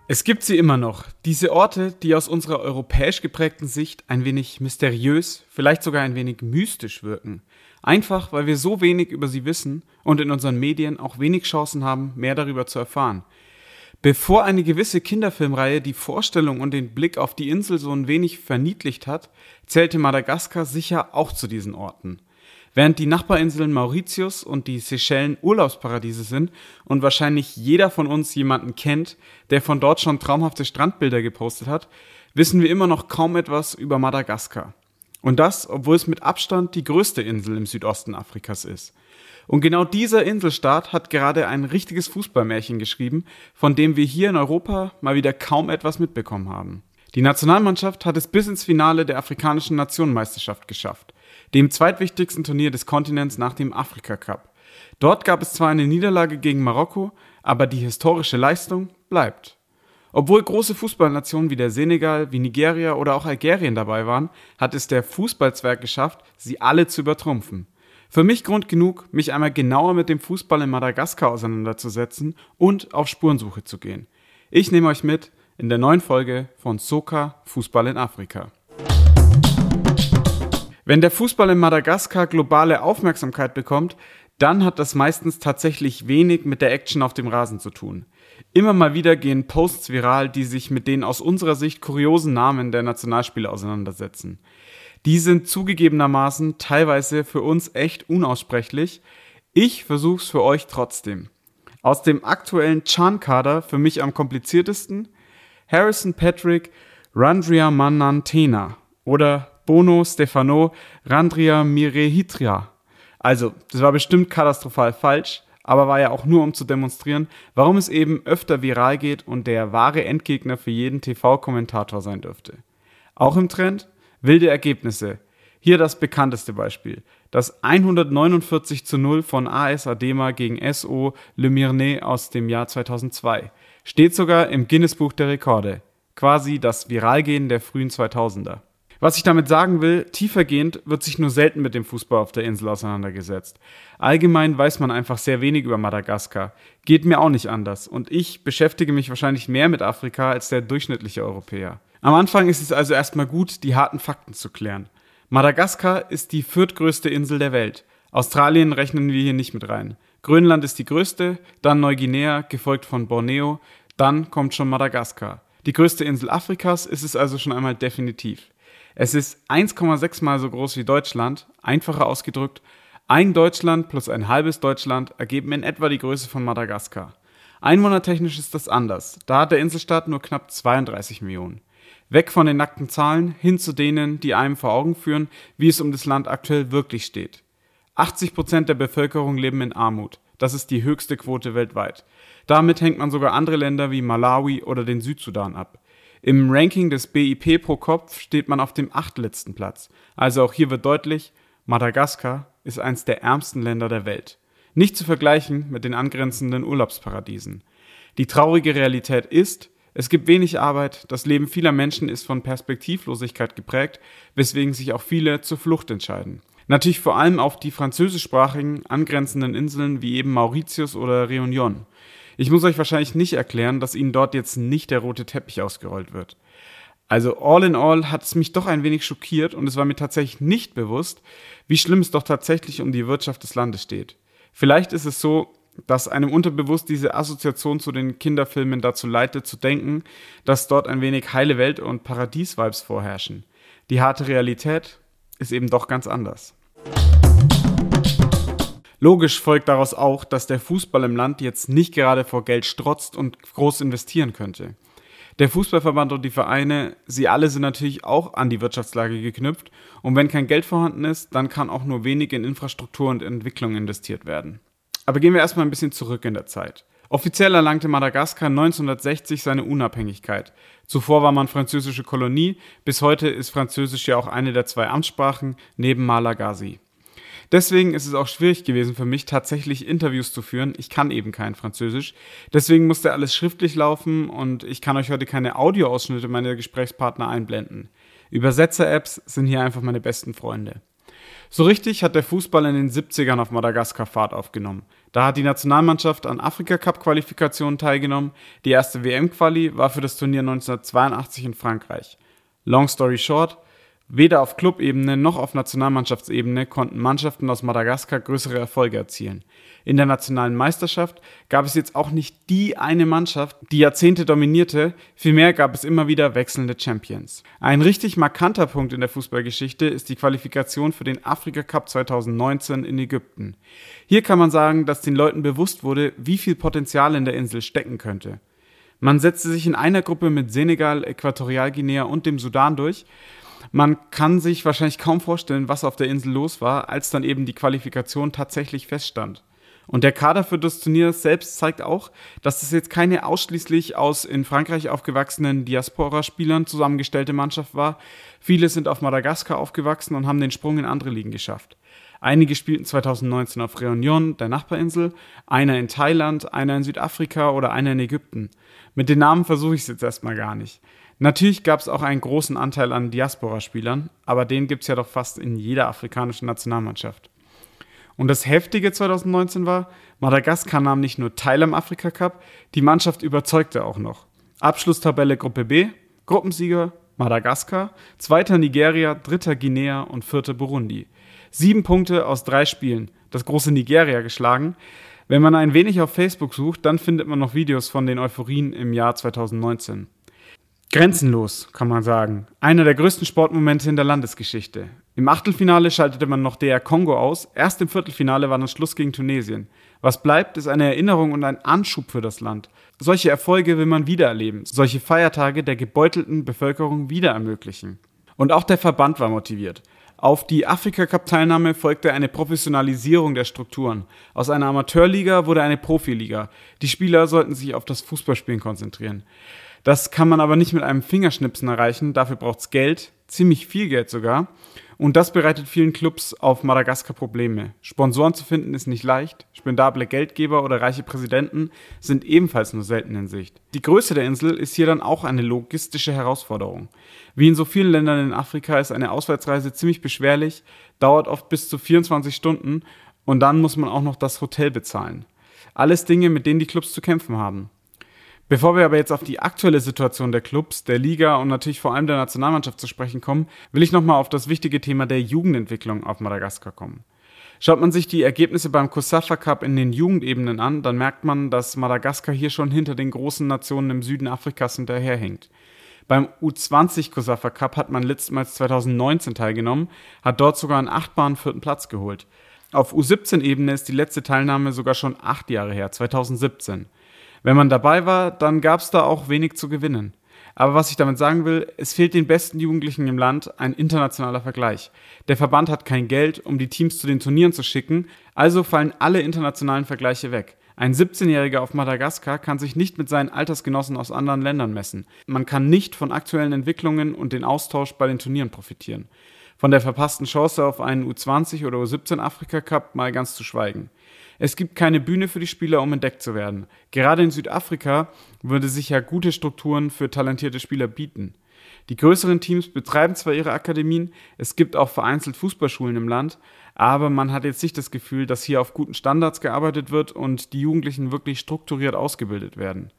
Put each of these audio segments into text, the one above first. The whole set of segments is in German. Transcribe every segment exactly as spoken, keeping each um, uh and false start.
Es gibt sie immer noch, diese Orte, die aus unserer europäisch geprägten Sicht ein wenig mysteriös, vielleicht sogar ein wenig mystisch wirken. Einfach, weil wir so wenig über sie wissen und in unseren Medien auch wenig Chancen haben, mehr darüber zu erfahren. Bevor eine gewisse Kinderfilmreihe die Vorstellung und den Blick auf die Insel so ein wenig verniedlicht hat, zählte Madagaskar sicher auch zu diesen Orten. Während die Nachbarinseln Mauritius und die Seychellen Urlaubsparadiese sind und wahrscheinlich jeder von uns jemanden kennt, der von dort schon traumhafte Strandbilder gepostet hat, wissen wir immer noch kaum etwas über Madagaskar. Und das, obwohl es mit Abstand die größte Insel im Südosten Afrikas ist. Und genau dieser Inselstaat hat gerade ein richtiges Fußballmärchen geschrieben, von dem wir hier in Europa mal wieder kaum etwas mitbekommen haben. Die Nationalmannschaft hat es bis ins Finale der afrikanischen Nationenmeisterschaft geschafft, dem zweitwichtigsten Turnier des Kontinents nach dem Afrika Cup. Dort gab es zwar eine Niederlage gegen Marokko, aber die historische Leistung bleibt. Obwohl große Fußballnationen wie der Senegal, wie Nigeria oder auch Algerien dabei waren, hat es der Fußballzwerg geschafft, sie alle zu übertrumpfen. Für mich Grund genug, mich einmal genauer mit dem Fußball in Madagaskar auseinanderzusetzen und auf Spurensuche zu gehen. Ich nehme euch mit in der neuen Folge von Soka Fußball in Afrika. Wenn der Fußball in Madagaskar globale Aufmerksamkeit bekommt, dann hat das meistens tatsächlich wenig mit der Action auf dem Rasen zu tun. Immer mal wieder gehen Posts viral, die sich mit den aus unserer Sicht kuriosen Namen der Nationalspieler auseinandersetzen. Die sind zugegebenermaßen teilweise für uns echt unaussprechlich. Ich versuch's für euch trotzdem. Aus dem aktuellen Chan-Kader für mich am kompliziertesten Harrison Patrick Randriamanantena oder Bono Stefano Randriamirehitra. Also, das war bestimmt katastrophal falsch, aber war ja auch nur, um zu demonstrieren, warum es eben öfter viral geht und der wahre Endgegner für jeden T V-Kommentator sein dürfte. Auch im Trend wilde Ergebnisse. Hier das bekannteste Beispiel. Das hundertneunundvierzig zu null von A S Adema gegen S O Le Mirnet aus dem Jahr zweitausendzwei. Steht sogar im Guinness-Buch der Rekorde. Quasi das Viralgehen der frühen zweitausender. Was ich damit sagen will, tiefergehend wird sich nur selten mit dem Fußball auf der Insel auseinandergesetzt. Allgemein weiß man einfach sehr wenig über Madagaskar. Geht mir auch nicht anders. Und ich beschäftige mich wahrscheinlich mehr mit Afrika als der durchschnittliche Europäer. Am Anfang ist es also erstmal gut, die harten Fakten zu klären. Madagaskar ist die viertgrößte Insel der Welt. Australien rechnen wir hier nicht mit rein. Grönland ist die größte, dann Neuguinea, gefolgt von Borneo, dann kommt schon Madagaskar. Die größte Insel Afrikas ist es also schon einmal definitiv. Es ist eins Komma sechs Mal so groß wie Deutschland, einfacher ausgedrückt, ein Deutschland plus ein halbes Deutschland ergeben in etwa die Größe von Madagaskar. Einwohnertechnisch ist das anders, da hat der Inselstaat nur knapp zweiunddreißig Millionen. Weg von den nackten Zahlen hin zu denen, die einem vor Augen führen, wie es um das Land aktuell wirklich steht. achtzig Prozent der Bevölkerung leben in Armut, das ist die höchste Quote weltweit. Damit hängt man sogar andere Länder wie Malawi oder den Südsudan ab. Im Ranking des B I P pro Kopf steht man auf dem achtletzten Platz. Also auch hier wird deutlich, Madagaskar ist eines der ärmsten Länder der Welt. Nicht zu vergleichen mit den angrenzenden Urlaubsparadiesen. Die traurige Realität ist, es gibt wenig Arbeit, das Leben vieler Menschen ist von Perspektivlosigkeit geprägt, weswegen sich auch viele zur Flucht entscheiden. Natürlich vor allem auf die französischsprachigen angrenzenden Inseln wie eben Mauritius oder Réunion. Ich muss euch wahrscheinlich nicht erklären, dass ihnen dort jetzt nicht der rote Teppich ausgerollt wird. Also all in all hat es mich doch ein wenig schockiert und es war mir tatsächlich nicht bewusst, wie schlimm es doch tatsächlich um die Wirtschaft des Landes steht. Vielleicht ist es so, dass einem unterbewusst diese Assoziation zu den Kinderfilmen dazu leitet, zu denken, dass dort ein wenig heile Welt und Paradies-Vibes vorherrschen. Die harte Realität ist eben doch ganz anders. Logisch folgt daraus auch, dass der Fußball im Land jetzt nicht gerade vor Geld strotzt und groß investieren könnte. Der Fußballverband und die Vereine, sie alle sind natürlich auch an die Wirtschaftslage geknüpft und wenn kein Geld vorhanden ist, dann kann auch nur wenig in Infrastruktur und Entwicklung investiert werden. Aber gehen wir erstmal ein bisschen zurück in der Zeit. Offiziell erlangte Madagaskar neunzehnhundertsechzig seine Unabhängigkeit. Zuvor war man französische Kolonie, bis heute ist Französisch ja auch eine der zwei Amtssprachen neben Malagasy. Deswegen ist es auch schwierig gewesen für mich, tatsächlich Interviews zu führen. Ich kann eben kein Französisch. Deswegen musste alles schriftlich laufen und ich kann euch heute keine Audioausschnitte meiner Gesprächspartner einblenden. Übersetzer-Apps sind hier einfach meine besten Freunde. So richtig hat der Fußball in den siebzigern auf Madagaskar Fahrt aufgenommen. Da hat die Nationalmannschaft an Afrika-Cup-Qualifikationen teilgenommen. Die erste W M-Quali war für das Turnier neunzehnhundertzweiundachtzig in Frankreich. Long story short, weder auf Clubebene noch auf Nationalmannschaftsebene konnten Mannschaften aus Madagaskar größere Erfolge erzielen. In der nationalen Meisterschaft gab es jetzt auch nicht die eine Mannschaft, die Jahrzehnte dominierte, vielmehr gab es immer wieder wechselnde Champions. Ein richtig markanter Punkt in der Fußballgeschichte ist die Qualifikation für den Afrika Cup zweitausendneunzehn in Ägypten. Hier kann man sagen, dass den Leuten bewusst wurde, wie viel Potenzial in der Insel stecken könnte. Man setzte sich in einer Gruppe mit Senegal, Äquatorialguinea und dem Sudan durch. Man kann sich wahrscheinlich kaum vorstellen, was auf der Insel los war, als dann eben die Qualifikation tatsächlich feststand. Und der Kader für das Turnier selbst zeigt auch, dass das jetzt keine ausschließlich aus in Frankreich aufgewachsenen Diaspora-Spielern zusammengestellte Mannschaft war. Viele sind auf Madagaskar aufgewachsen und haben den Sprung in andere Ligen geschafft. Einige spielten zweitausendneunzehn auf Réunion, der Nachbarinsel, einer in Thailand, einer in Südafrika oder einer in Ägypten. Mit den Namen versuche ich es jetzt erstmal gar nicht. Natürlich gab es auch einen großen Anteil an Diaspora-Spielern, aber den gibt es ja doch fast in jeder afrikanischen Nationalmannschaft. Und das Heftige zweitausendneunzehn war, Madagaskar nahm nicht nur teil am Afrika Cup, die Mannschaft überzeugte auch noch. Abschlusstabelle Gruppe B, Gruppensieger Madagaskar, zweiter Nigeria, dritter Guinea und vierter Burundi. Sieben Punkte aus drei Spielen, das große Nigeria geschlagen. Wenn man ein wenig auf Facebook sucht, dann findet man noch Videos von den Euphorien im Jahr zweitausendneunzehn. Grenzenlos, kann man sagen. Einer der größten Sportmomente in der Landesgeschichte. Im Achtelfinale schaltete man noch D R Kongo aus, erst im Viertelfinale war dann Schluss gegen Tunesien. Was bleibt, ist eine Erinnerung und ein Anschub für das Land. Solche Erfolge will man wiedererleben, solche Feiertage der gebeutelten Bevölkerung wieder ermöglichen. Und auch der Verband war motiviert. Auf die Afrika-Cup-Teilnahme folgte eine Professionalisierung der Strukturen. Aus einer Amateurliga wurde eine Profiliga. Die Spieler sollten sich auf das Fußballspielen konzentrieren. Das kann man aber nicht mit einem Fingerschnipsen erreichen, dafür braucht es Geld, ziemlich viel Geld sogar. Und das bereitet vielen Clubs auf Madagaskar Probleme. Sponsoren zu finden ist nicht leicht, spendable Geldgeber oder reiche Präsidenten sind ebenfalls nur selten in Sicht. Die Größe der Insel ist hier dann auch eine logistische Herausforderung. Wie in so vielen Ländern in Afrika ist eine Auswärtsreise ziemlich beschwerlich, dauert oft bis zu vierundzwanzig Stunden und dann muss man auch noch das Hotel bezahlen. Alles Dinge, mit denen die Clubs zu kämpfen haben. Bevor wir aber jetzt auf die aktuelle Situation der Clubs, der Liga und natürlich vor allem der Nationalmannschaft zu sprechen kommen, will ich nochmal auf das wichtige Thema der Jugendentwicklung auf Madagaskar kommen. Schaut man sich die Ergebnisse beim COSAFA Cup in den Jugendebenen an, dann merkt man, dass Madagaskar hier schon hinter den großen Nationen im Süden Afrikas hinterherhängt. Beim U zwanzig COSAFA Cup hat man letztmals zweitausendneunzehn teilgenommen, hat dort sogar einen achtbaren vierten Platz geholt. Auf U siebzehn Ebene ist die letzte Teilnahme sogar schon acht Jahre her, zweitausendsiebzehn. Wenn man dabei war, dann gab es da auch wenig zu gewinnen. Aber was ich damit sagen will, es fehlt den besten Jugendlichen im Land ein internationaler Vergleich. Der Verband hat kein Geld, um die Teams zu den Turnieren zu schicken, also fallen alle internationalen Vergleiche weg. Ein siebzehnjähriger auf Madagaskar kann sich nicht mit seinen Altersgenossen aus anderen Ländern messen. Man kann nicht von aktuellen Entwicklungen und den Austausch bei den Turnieren profitieren. Von der verpassten Chance auf einen U zwanzig oder U siebzehn Afrika Cup mal ganz zu schweigen. Es gibt keine Bühne für die Spieler, um entdeckt zu werden. Gerade in Südafrika würde sich ja gute Strukturen für talentierte Spieler bieten. Die größeren Teams betreiben zwar ihre Akademien, es gibt auch vereinzelt Fußballschulen im Land, aber man hat jetzt nicht das Gefühl, dass hier auf guten Standards gearbeitet wird und die Jugendlichen wirklich strukturiert ausgebildet werden.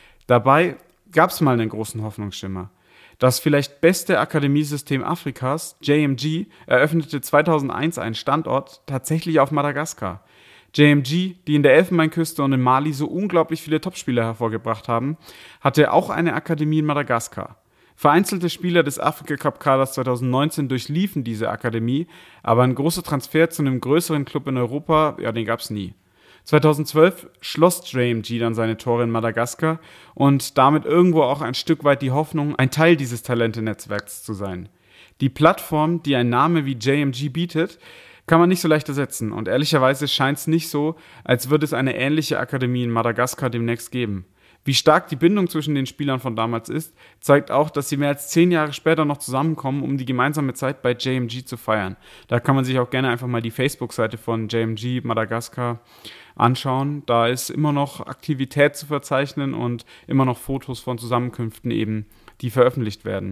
Dabei gab es mal einen großen Hoffnungsschimmer. Das vielleicht beste Akademiesystem Afrikas, J M G, eröffnete zweitausendeins einen Standort tatsächlich auf Madagaskar. J M G, die in der Elfenbeinküste und in Mali so unglaublich viele Topspieler hervorgebracht haben, hatte auch eine Akademie in Madagaskar. Vereinzelte Spieler des Afrika-Cup-Kaders zweitausendneunzehn durchliefen diese Akademie, aber ein großer Transfer zu einem größeren Club in Europa, ja, den gab's nie. zweitausendzwölf schloss J M G dann seine Tore in Madagaskar und damit irgendwo auch ein Stück weit die Hoffnung, ein Teil dieses Talente-Netzwerks zu sein. Die Plattform, die ein Name wie J M G bietet, kann man nicht so leicht ersetzen und ehrlicherweise scheint es nicht so, als würde es eine ähnliche Akademie in Madagaskar demnächst geben. Wie stark die Bindung zwischen den Spielern von damals ist, zeigt auch, dass sie mehr als zehn Jahre später noch zusammenkommen, um die gemeinsame Zeit bei J M G zu feiern. Da kann man sich auch gerne einfach mal die Facebook-Seite von J M G Madagaskar anschauen. Da ist immer noch Aktivität zu verzeichnen und immer noch Fotos von Zusammenkünften eben, die veröffentlicht werden.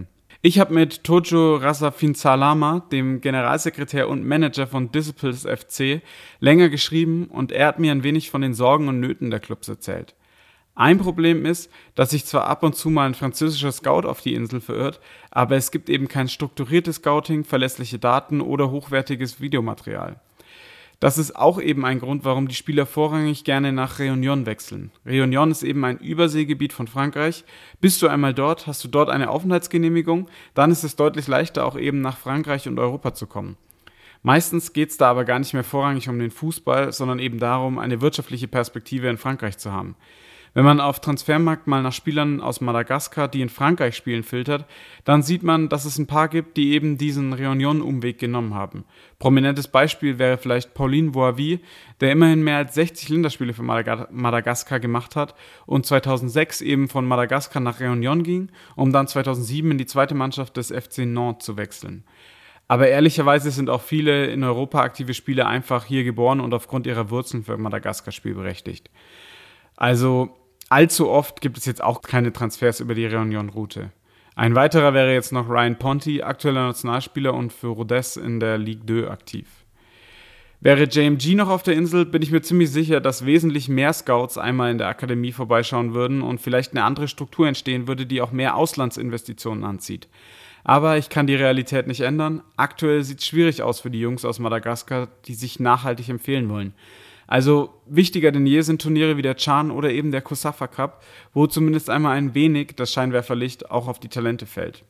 Ich habe mit Tojo Rasafinsalama, dem Generalsekretär und Manager von Disciples F C, länger geschrieben und er hat mir ein wenig von den Sorgen und Nöten der Clubs erzählt. Ein Problem ist, dass sich zwar ab und zu mal ein französischer Scout auf die Insel verirrt, aber es gibt eben kein strukturiertes Scouting, verlässliche Daten oder hochwertiges Videomaterial. Das ist auch eben ein Grund, warum die Spieler vorrangig gerne nach Réunion wechseln. Réunion ist eben ein Überseegebiet von Frankreich. Bist du einmal dort, hast du dort eine Aufenthaltsgenehmigung, dann ist es deutlich leichter, auch eben nach Frankreich und Europa zu kommen. Meistens geht es da aber gar nicht mehr vorrangig um den Fußball, sondern eben darum, eine wirtschaftliche Perspektive in Frankreich zu haben. Wenn man auf Transfermarkt mal nach Spielern aus Madagaskar, die in Frankreich spielen, filtert, dann sieht man, dass es ein paar gibt, die eben diesen Réunion-Umweg genommen haben. Prominentes Beispiel wäre vielleicht Pauline Boisvie, der immerhin mehr als sechzig Länderspiele für Madaga- Madagaskar gemacht hat und zweitausendsechs eben von Madagaskar nach Réunion ging, um dann zweitausendsieben in die zweite Mannschaft des F C Nantes zu wechseln. Aber ehrlicherweise sind auch viele in Europa aktive Spieler einfach hier geboren und aufgrund ihrer Wurzeln für Madagaskar spielberechtigt. Also allzu oft gibt es jetzt auch keine Transfers über die Réunion-Route. Ein weiterer wäre jetzt noch Ryan Ponti, aktueller Nationalspieler und für Rodez in der Ligue zwei aktiv. Wäre J M G noch auf der Insel, bin ich mir ziemlich sicher, dass wesentlich mehr Scouts einmal in der Akademie vorbeischauen würden und vielleicht eine andere Struktur entstehen würde, die auch mehr Auslandsinvestitionen anzieht. Aber ich kann die Realität nicht ändern. Aktuell sieht es schwierig aus für die Jungs aus Madagaskar, die sich nachhaltig empfehlen wollen. Also wichtiger denn je sind Turniere wie der Chan oder eben der Kosafa Cup, wo zumindest einmal ein wenig das Scheinwerferlicht auch auf die Talente fällt.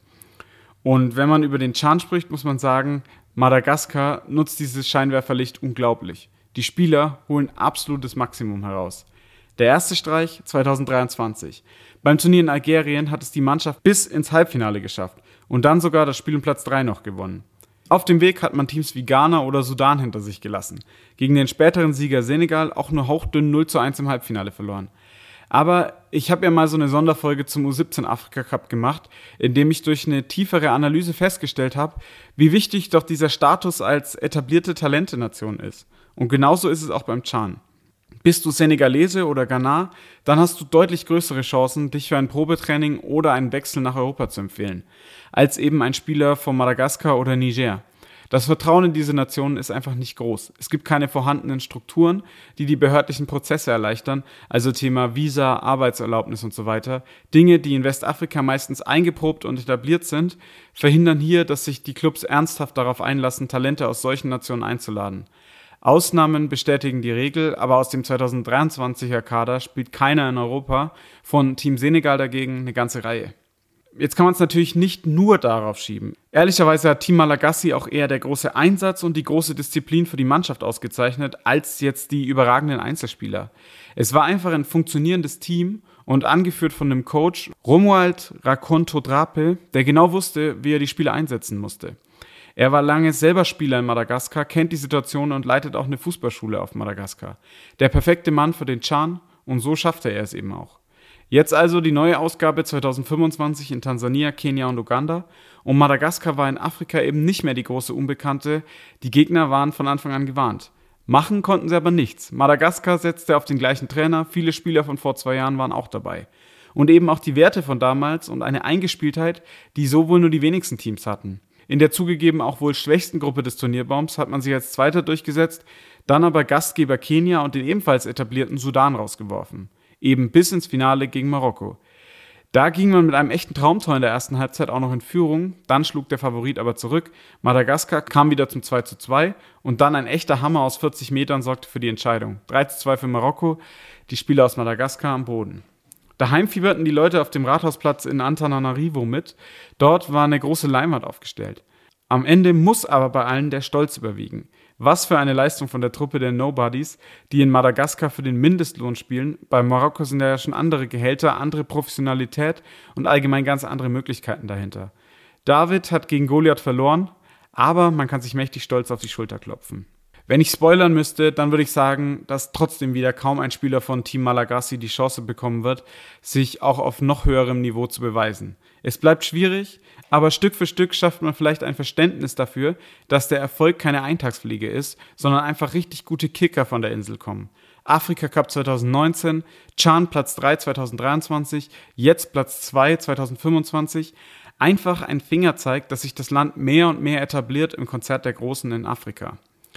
Und wenn man über den Chan spricht, muss man sagen, Madagaskar nutzt dieses Scheinwerferlicht unglaublich. Die Spieler holen absolutes Maximum heraus. Der erste Streich zweitausenddreiundzwanzig. Beim Turnier in Algerien hat es die Mannschaft bis ins Halbfinale geschafft und dann sogar das Spiel um Platz drei noch gewonnen. Auf dem Weg hat man Teams wie Ghana oder Sudan hinter sich gelassen. Gegen den späteren Sieger Senegal auch nur hauchdünn null zu eins im Halbfinale verloren. Aber ich habe ja mal so eine Sonderfolge zum U siebzehn Afrika Cup gemacht, in dem ich durch eine tiefere Analyse festgestellt habe, wie wichtig doch dieser Status als etablierte Talentenation ist. Und genauso ist es auch beim Chan. Bist du Senegalese oder Ghana, dann hast du deutlich größere Chancen, dich für ein Probetraining oder einen Wechsel nach Europa zu empfehlen, als eben ein Spieler von Madagaskar oder Niger. Das Vertrauen in diese Nationen ist einfach nicht groß. Es gibt keine vorhandenen Strukturen, die die behördlichen Prozesse erleichtern, also Thema Visa, Arbeitserlaubnis und so weiter. Dinge, die in Westafrika meistens eingeprobt und etabliert sind, verhindern hier, dass sich die Clubs ernsthaft darauf einlassen, Talente aus solchen Nationen einzuladen. Ausnahmen bestätigen die Regel, aber aus dem zweitausenddreiundzwanziger Kader spielt keiner in Europa, von Team Senegal dagegen eine ganze Reihe. Jetzt kann man es natürlich nicht nur darauf schieben. Ehrlicherweise hat Team Malagasy auch eher der große Einsatz und die große Disziplin für die Mannschaft ausgezeichnet, als jetzt die überragenden Einzelspieler. Es war einfach ein funktionierendes Team und angeführt von einem Coach, Romuald Rakonto-Drape, der genau wusste, wie er die Spieler einsetzen musste. Er war lange selber Spieler in Madagaskar, kennt die Situation und leitet auch eine Fußballschule auf Madagaskar. Der perfekte Mann für den Chan und so schaffte er es eben auch. Jetzt also die neue Ausgabe zweitausendfünfundzwanzig in Tansania, Kenia und Uganda. Und Madagaskar war in Afrika eben nicht mehr die große Unbekannte. Die Gegner waren von Anfang an gewarnt. Machen konnten sie aber nichts. Madagaskar setzte auf den gleichen Trainer, viele Spieler von vor zwei Jahren waren auch dabei. Und eben auch die Werte von damals und eine Eingespieltheit, die so wohl nur die wenigsten Teams hatten. In der zugegeben auch wohl schwächsten Gruppe des Turnierbaums hat man sich als Zweiter durchgesetzt, dann aber Gastgeber Kenia und den ebenfalls etablierten Sudan rausgeworfen. Eben bis ins Finale gegen Marokko. Da ging man mit einem echten Traumtor in der ersten Halbzeit auch noch in Führung, dann schlug der Favorit aber zurück, Madagaskar kam wieder zum zwei zu zwei und dann ein echter Hammer aus vierzig Metern sorgte für die Entscheidung. drei zu zwei für Marokko, die Spieler aus Madagaskar am Boden. Daheim fieberten die Leute auf dem Rathausplatz in Antananarivo mit, dort war eine große Leinwand aufgestellt. Am Ende muss aber bei allen der Stolz überwiegen. Was für eine Leistung von der Truppe der Nobodies, die in Madagaskar für den Mindestlohn spielen. Bei Marokko sind ja schon andere Gehälter, andere Professionalität und allgemein ganz andere Möglichkeiten dahinter. David hat gegen Goliath verloren, aber man kann sich mächtig stolz auf die Schulter klopfen. Wenn ich spoilern müsste, dann würde ich sagen, dass trotzdem wieder kaum ein Spieler von Team Malagasy die Chance bekommen wird, sich auch auf noch höherem Niveau zu beweisen. Es bleibt schwierig, aber Stück für Stück schafft man vielleicht ein Verständnis dafür, dass der Erfolg keine Eintagsfliege ist, sondern einfach richtig gute Kicker von der Insel kommen. Afrika Cup zweitausendneunzehn, Chan Platz drei zweitausenddreiundzwanzig, jetzt Platz zwei zweitausendfünfundzwanzig. Einfach ein Fingerzeig, dass sich das Land mehr und mehr etabliert im Konzert der Großen in Afrika.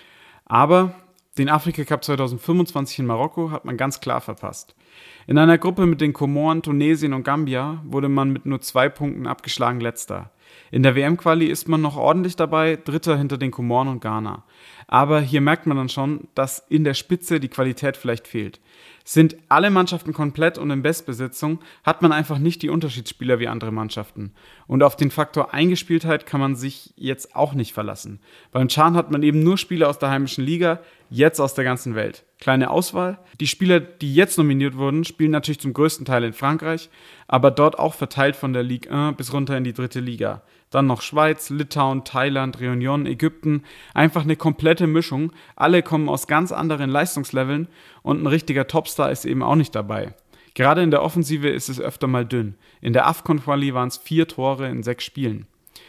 Aber den Afrika-Cup zwanzig fünfundzwanzig in Marokko hat man ganz klar verpasst. In einer Gruppe mit den Komoren, Tunesien und Gambia wurde man mit nur zwei Punkten abgeschlagen Letzter. In der W M-Quali ist man noch ordentlich dabei, Dritter hinter den Komoren und Ghana. Aber hier merkt man dann schon, dass in der Spitze die Qualität vielleicht fehlt. Sind alle Mannschaften komplett und in Bestbesetzung, hat man einfach nicht die Unterschiedsspieler wie andere Mannschaften. Und auf den Faktor Eingespieltheit kann man sich jetzt auch nicht verlassen. Beim Chan hat man eben nur Spieler aus der heimischen Liga, jetzt aus der ganzen Welt. Kleine Auswahl. Die Spieler, die jetzt nominiert wurden, spielen natürlich zum größten Teil in Frankreich, aber dort auch verteilt von der Ligue eins bis runter in die dritte Liga. Dann noch Schweiz, Litauen, Thailand, Réunion, Ägypten. Einfach eine komplette Mischung. Alle kommen aus ganz anderen Leistungsleveln und ein richtiger Topstar ist eben auch nicht dabei. Gerade in der Offensive ist es öfter mal dünn. In der AFCON-Quali waren es vier Tore in sechs Spielen.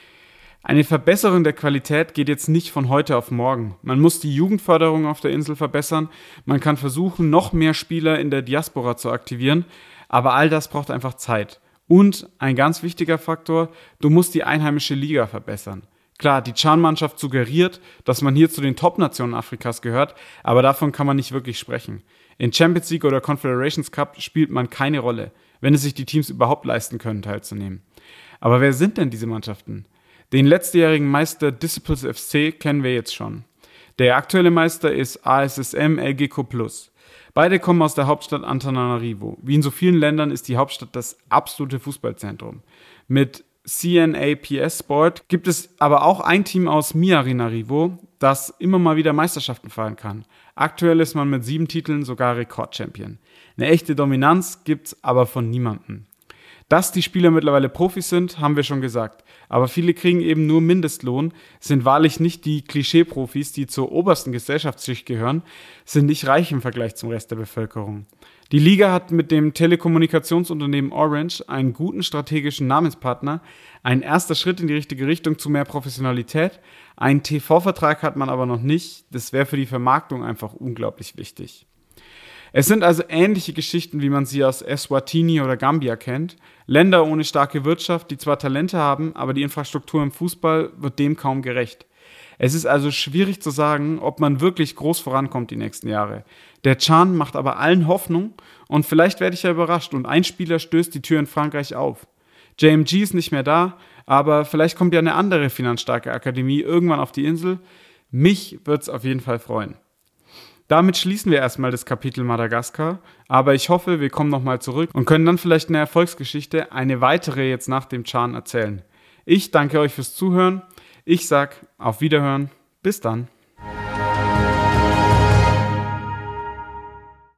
Eine Verbesserung der Qualität geht jetzt nicht von heute auf morgen. Man muss die Jugendförderung auf der Insel verbessern, man kann versuchen, noch mehr Spieler in der Diaspora zu aktivieren, aber all das braucht einfach Zeit. Und ein ganz wichtiger Faktor, du musst die einheimische Liga verbessern. Klar, die Chan-Mannschaft suggeriert, dass man hier zu den Top-Nationen Afrikas gehört, aber davon kann man nicht wirklich sprechen. In Champions League oder Confederations Cup spielt man keine Rolle, wenn es sich die Teams überhaupt leisten können, teilzunehmen. Aber wer sind denn diese Mannschaften? Den letztjährigen Meister Disciples F C kennen wir jetzt schon. Der aktuelle Meister ist A S S M L G K plus. Beide kommen aus der Hauptstadt Antananarivo. Wie in so vielen Ländern ist die Hauptstadt das absolute Fußballzentrum. Mit C N A P S Sport gibt es aber auch ein Team aus Miarinarivo, das immer mal wieder Meisterschaften feiern kann. Aktuell ist man mit sieben Titeln sogar Rekordchampion. Eine echte Dominanz gibt's aber von niemandem. Dass die Spieler mittlerweile Profis sind, haben wir schon gesagt. Aber viele kriegen eben nur Mindestlohn, sind wahrlich nicht die Klischee-Profis, die zur obersten Gesellschaftsschicht gehören, sind nicht reich im Vergleich zum Rest der Bevölkerung. Die Liga hat mit dem Telekommunikationsunternehmen Orange einen guten strategischen Namenspartner, ein erster Schritt in die richtige Richtung zu mehr Professionalität. Einen T V-Vertrag hat man aber noch nicht, das wäre für die Vermarktung einfach unglaublich wichtig. Es sind also ähnliche Geschichten, wie man sie aus Eswatini oder Gambia kennt. Länder ohne starke Wirtschaft, die zwar Talente haben, aber die Infrastruktur im Fußball wird dem kaum gerecht. Es ist also schwierig zu sagen, ob man wirklich groß vorankommt die nächsten Jahre. Der Chan macht aber allen Hoffnung und vielleicht werde ich ja überrascht und ein Spieler stößt die Tür in Frankreich auf. J M G ist nicht mehr da, aber vielleicht kommt ja eine andere finanzstarke Akademie irgendwann auf die Insel. Mich würde es auf jeden Fall freuen. Damit schließen wir erstmal das Kapitel Madagaskar, aber ich hoffe, wir kommen nochmal zurück und können dann vielleicht eine Erfolgsgeschichte, eine weitere jetzt nach dem Chan erzählen. Ich danke euch fürs Zuhören, ich sag auf Wiederhören, bis dann.